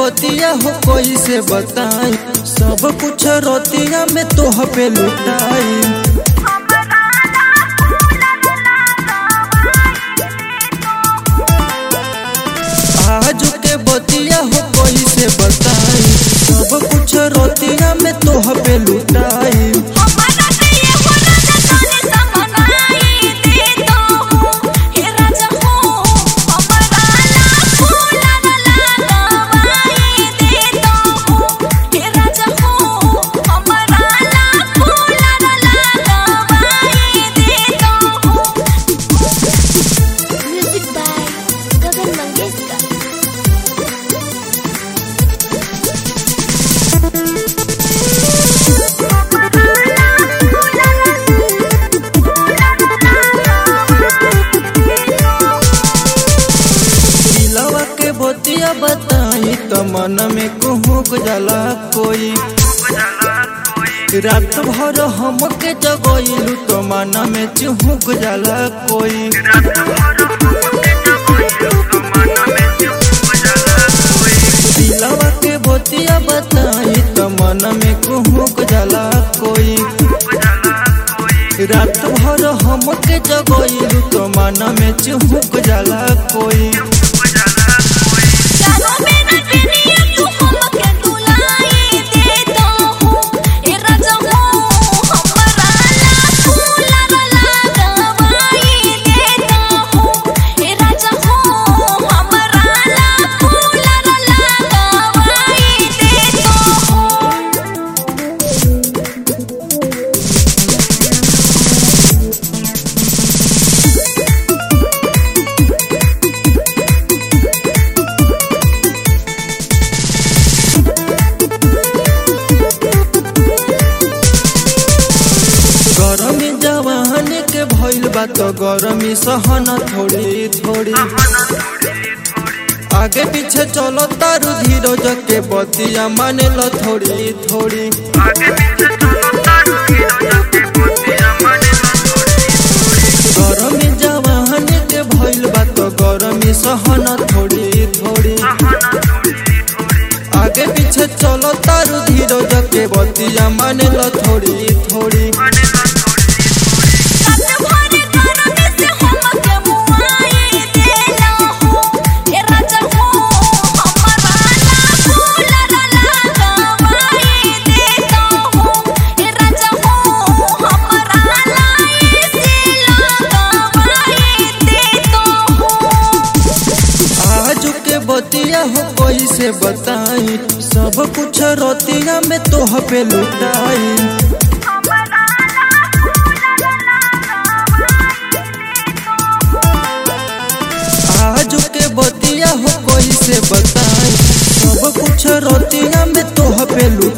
बतिया हो कोई से बताई, सब कुछ रोतिया में तोह पे लुटाई। आज के बतिया हो कोई से बताई, सब कुछ रोतिया में तोह पे लुटाई। बतिया बताई तो मन में कुहुक जाला कोई, रात भर हमके जगइलू तो मन में चुहुक जाला कोई। दिलवा के बतिया बताई तो मन में कुहुक जाला कोई, रात भर हमके जगइलू तो मन में चुहुक जाला कोई। गरमी जवान के भइल बा तो गरमी सहन थोड़ी थोड़ी, आगे पीछे चलो तारू धीरज के बतिया माने लो थोड़ी थोड़ी। गरमी जवान के भइल बा तो गरमी सहन थोड़ी थोड़ी, आगे पीछे चलो तारू धीरज के बतिया माने लो थोड़ी थोड़ी। बतिया हो कोई से बताई, सब कुछ रोतिया में तोह पे लुटाई। आज के बतिया हो कोई से बताई, सब कुछ रोतिया में तोह पे लुटाई।